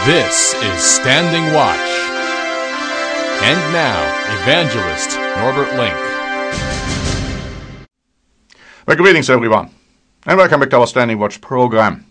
This is Standing Watch. And now, Evangelist Norbert Link. Well, greetings everyone, and welcome back to our Standing Watch program.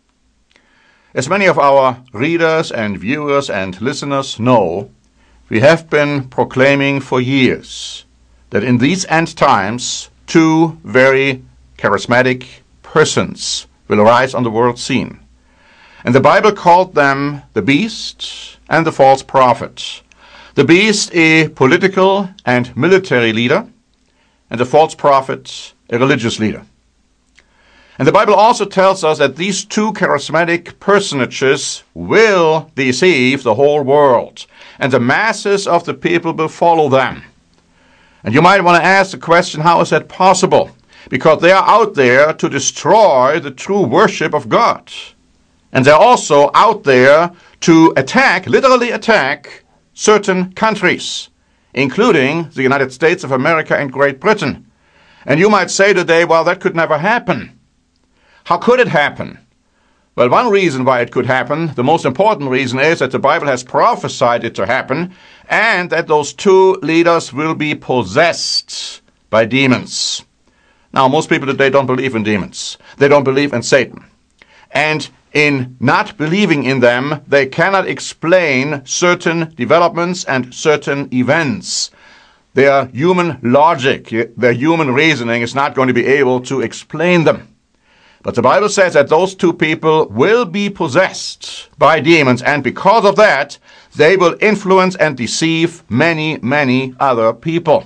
As many of our readers and viewers and listeners know, we have been proclaiming for years that in these end times, two very charismatic persons will arise on the world scene. And the Bible called them the beast and the false prophet. The beast a political and military leader, and the false prophet a religious leader. And the Bible also tells us that these two charismatic personages will deceive the whole world, and the masses of the people will follow them. And you might want to ask the question, how is that possible? Because they are out there to destroy the true worship of God. And they're also out there to attack, literally attack, certain countries, including the United States of America and Great Britain. And you might say today, well, that could never happen. How could it happen? Well, one reason why it could happen, the most important reason, is that the Bible has prophesied it to happen, and that those two leaders will be possessed by demons. Now, most people today don't believe in demons. They don't believe in Satan. And in not believing in them, they cannot explain certain developments and certain events. Their human logic, their human reasoning is not going to be able to explain them. But the Bible says that those two people will be possessed by demons, and because of that, they will influence and deceive many, many other people.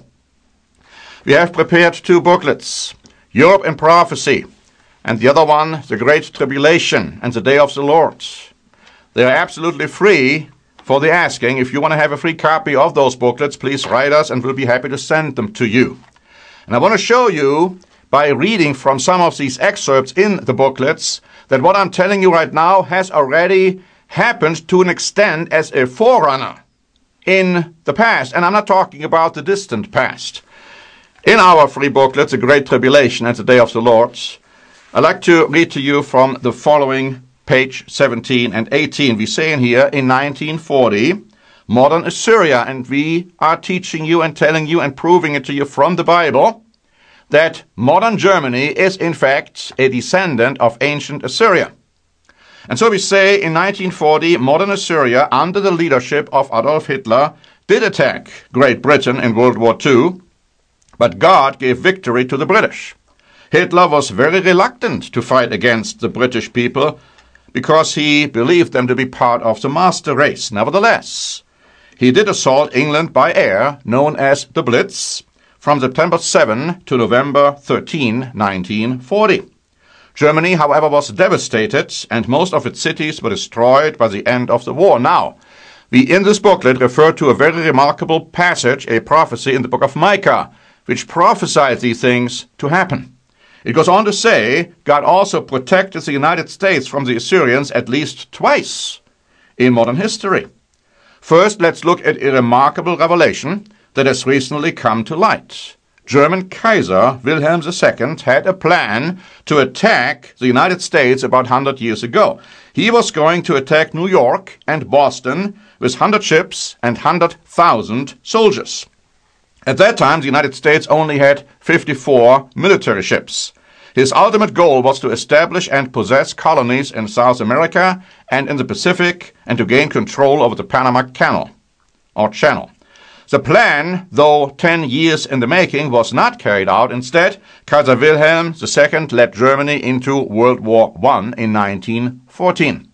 We have prepared two booklets, Europe in Prophecy, and the other one, The Great Tribulation and the Day of the Lord. They are absolutely free for the asking. If you want to have a free copy of those booklets, please write us and we'll be happy to send them to you. And I want to show you, by reading from some of these excerpts in the booklets, that what I'm telling you right now has already happened to an extent as a forerunner in the past. And I'm not talking about the distant past. In our free booklet, The Great Tribulation and the Day of the Lord, I'd like to read to you from the following page 17 and 18. We say in here, in 1940, modern Assyria, and we are teaching you and telling you and proving it to you from the Bible, that modern Germany is in fact a descendant of ancient Assyria. And so we say in 1940, modern Assyria, under the leadership of Adolf Hitler, did attack Great Britain in World War II, but God gave victory to the British. Hitler was very reluctant to fight against the British people because he believed them to be part of the master race. Nevertheless, he did assault England by air, known as the Blitz, from September 7 to November 13, 1940. Germany, however, was devastated, and most of its cities were destroyed by the end of the war. Now, we in this booklet refer to a very remarkable passage, a prophecy in the book of Micah, which prophesied these things to happen. It goes on to say, God also protected the United States from the Assyrians at least twice in modern history. First, let's look at a remarkable revelation that has recently come to light. German Kaiser Wilhelm II had a plan to attack the United States about 100 years ago. He was going to attack New York and Boston with 100 ships and 100,000 soldiers. At that time, the United States only had 54 military ships. His ultimate goal was to establish and possess colonies in South America and in the Pacific, and to gain control over the Panama Canal, or Channel. The plan, though 10 years in the making, was not carried out. Instead, Kaiser Wilhelm II led Germany into World War I in 1914.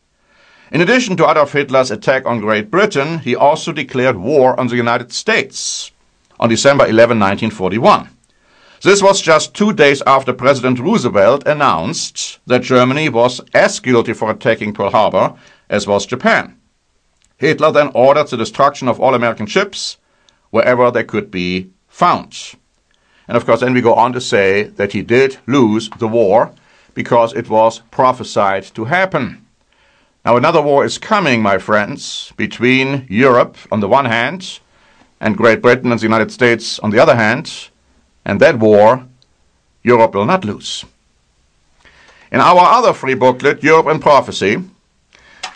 In addition to Adolf Hitler's attack on Great Britain, he also declared war on the United States on December 11, 1941. This was just 2 days after President Roosevelt announced that Germany was as guilty for attacking Pearl Harbor as was Japan. Hitler then ordered the destruction of all American ships wherever they could be found. And of course, then we go on to say that he did lose the war because it was prophesied to happen. Now, another war is coming, my friends, between Europe on the one hand and Great Britain and the United States on the other hand, and that war Europe will not lose. In our other free booklet, Europe in Prophecy,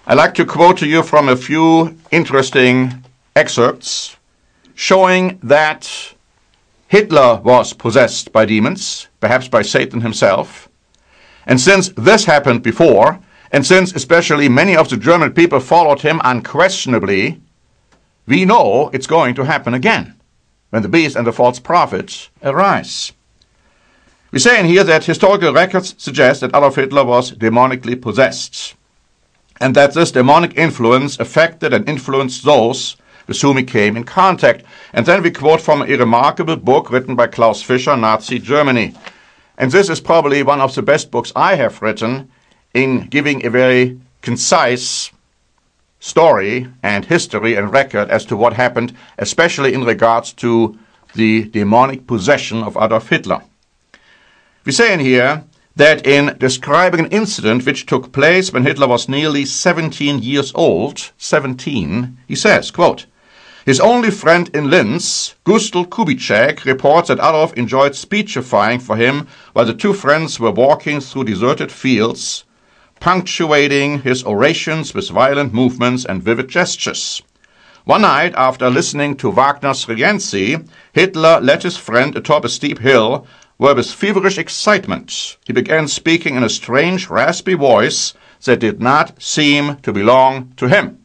I'd like to quote to you from a few interesting excerpts showing that Hitler was possessed by demons, perhaps by Satan himself. And since this happened before, and since especially many of the German people followed him unquestionably, we know it's going to happen again when the beast and the false prophet arise. We say in here that historical records suggest that Adolf Hitler was demonically possessed, and that this demonic influence affected and influenced those with whom he came in contact. And then we quote from a remarkable book written by Klaus Fischer, Nazi Germany. And this is probably one of the best books I have written in giving a very concise story and history and record as to what happened, especially in regards to the demonic possession of Adolf Hitler. We say in here that in describing an incident which took place when Hitler was nearly 17 years old, 17, he says, quote, "His only friend in Linz, Gustl Kubitschek, reports that Adolf enjoyed speechifying for him while the two friends were walking through deserted fields, punctuating his orations with violent movements and vivid gestures. One night, after listening to Wagner's Rienzi, Hitler led his friend atop a steep hill where with feverish excitement he began speaking in a strange raspy voice that did not seem to belong to him.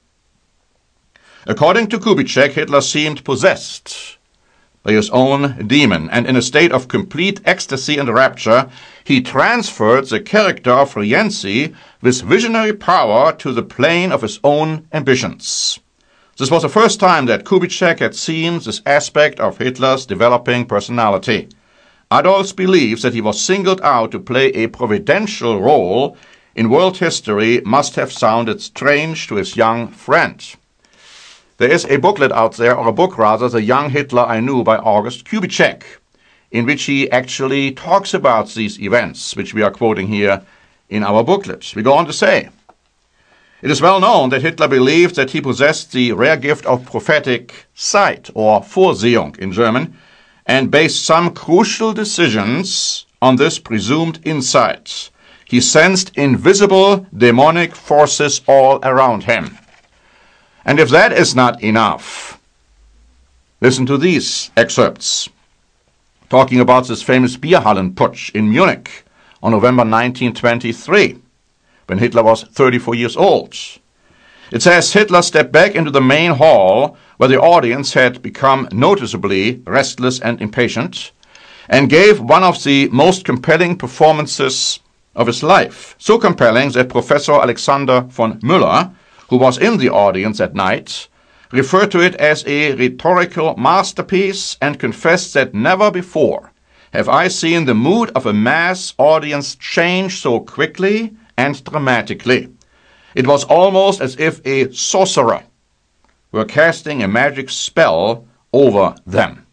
According to Kubitschek, Hitler seemed possessed by his own demon, and in a state of complete ecstasy and rapture, he transferred the character of Rienzi with visionary power to the plane of his own ambitions. This was the first time that Kubitschek had seen this aspect of Hitler's developing personality. Adolf believes that he was singled out to play a providential role in world history must have sounded strange to his young friend." There is a booklet out there, or a book rather, The Young Hitler I Knew by August Kubitschek, in which he actually talks about these events, which we are quoting here in our booklet. We go on to say, "It is well known that Hitler believed that he possessed the rare gift of prophetic sight, or Vorsehung in German, and based some crucial decisions on this presumed insight. He sensed invisible demonic forces all around him." And if that is not enough, listen to these excerpts, talking about this famous Bierhallen-Putsch in Munich on November 1923, when Hitler was 34 years old. It says, "Hitler stepped back into the main hall where the audience had become noticeably restless and impatient, and gave one of the most compelling performances of his life, so compelling that Professor Alexander von Müller, who was in the audience that night, referred to it as a rhetorical masterpiece and confessed that never before have I seen the mood of a mass audience change so quickly and dramatically. It was almost as if a sorcerer were casting a magic spell over them."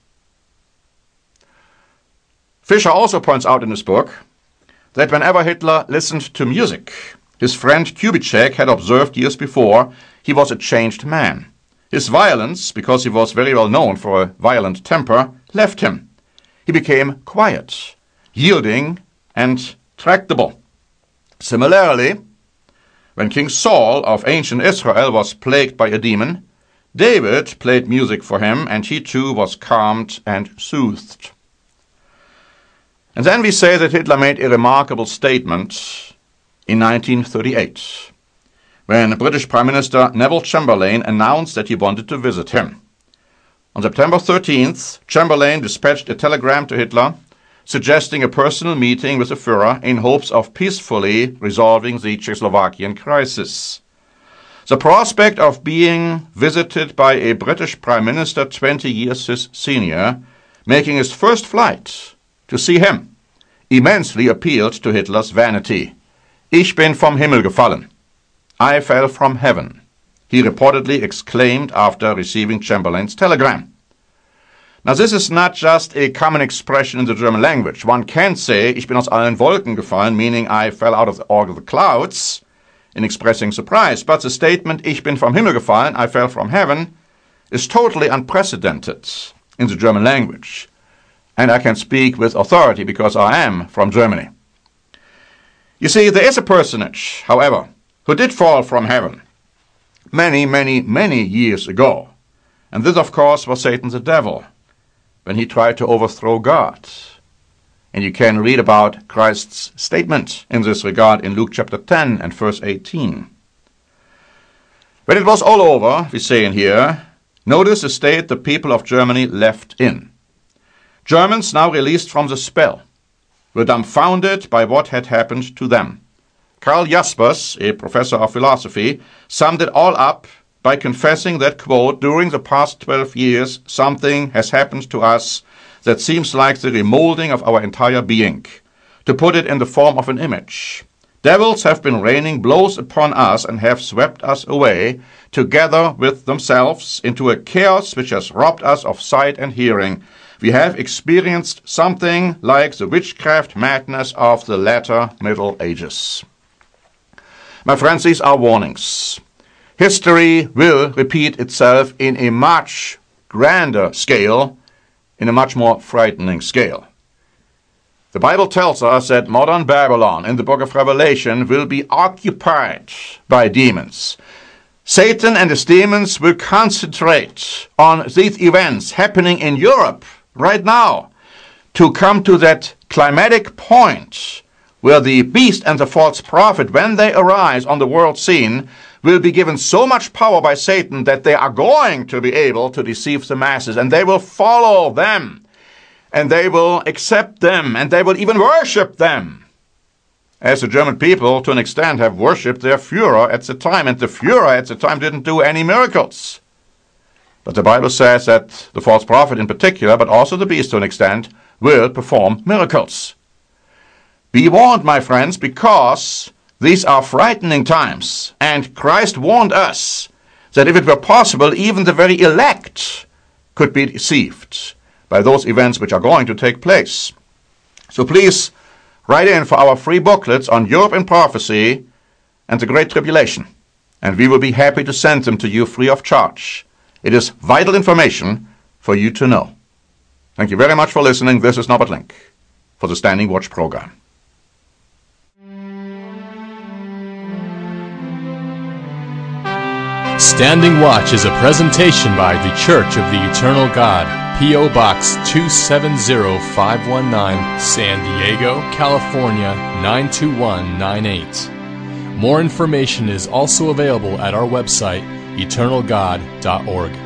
Fischer also points out in his book that whenever Hitler listened to music, his friend Kubitschek had observed years before, he was a changed man. His violence, because he was very well known for a violent temper, left him. He became quiet, yielding, and tractable. Similarly, when King Saul of ancient Israel was plagued by a demon, David played music for him, and he too was calmed and soothed. And then we say that Hitler made a remarkable statement in 1938, when British Prime Minister Neville Chamberlain announced that he wanted to visit him. On September 13th, Chamberlain dispatched a telegram to Hitler suggesting a personal meeting with the Führer in hopes of peacefully resolving the Czechoslovakian crisis. The prospect of being visited by a British Prime Minister 20 years his senior, making his first flight to see him, immensely appealed to Hitler's vanity. "Ich bin vom Himmel gefallen. I fell from heaven," he reportedly exclaimed after receiving Chamberlain's telegram. Now this is not just a common expression in the German language. One can say, "Ich bin aus allen Wolken gefallen," meaning I fell out of the clouds, in expressing surprise. But the statement, "Ich bin vom Himmel gefallen, I fell from heaven," is totally unprecedented in the German language. And I can speak with authority because I am from Germany. You see, there is a personage, however, who did fall from heaven many, many, many years ago. And this, of course, was Satan the devil, when he tried to overthrow God. And you can read about Christ's statement in this regard in Luke chapter 10 and verse 18. When it was all over, we say in here, notice the state the people of Germany left in. Germans, now released from the spell, were dumbfounded by what had happened to them. Karl Jaspers, a professor of philosophy, summed it all up by confessing that, quote, during the past 12 years, something has happened to us that seems like the remolding of our entire being. To put it in the form of an image, devils have been raining blows upon us and have swept us away, together with themselves, into a chaos which has robbed us of sight and hearing. We have experienced something like the witchcraft madness of the latter Middle Ages. My friends, these are warnings. History will repeat itself in a much grander scale, in a much more frightening scale. The Bible tells us that modern Babylon in the book of Revelation will be occupied by demons. Satan and his demons will concentrate on these events happening in Europe right now to come to that climatic point where the beast and the false prophet, when they arise on the world scene, will be given so much power by Satan that they are going to be able to deceive the masses, and they will follow them, and they will accept them, and they will even worship them. As the German people, to an extent, have worshipped their Führer at the time, and the Führer at the time didn't do any miracles. But the Bible says that the false prophet in particular, but also the beast to an extent, will perform miracles. Be warned, my friends, because these are frightening times, and Christ warned us that if it were possible, even the very elect could be deceived by those events which are going to take place. So please write in for our free booklets on Europe in Prophecy and the Great Tribulation, and we will be happy to send them to you free of charge. It is vital information for you to know. Thank you very much for listening. This is Norbert Link for the Standing Watch program. Standing Watch is a presentation by The Church of the Eternal God, P.O. Box 270519, San Diego, California 92198. More information is also available at our website, eternalgod.org.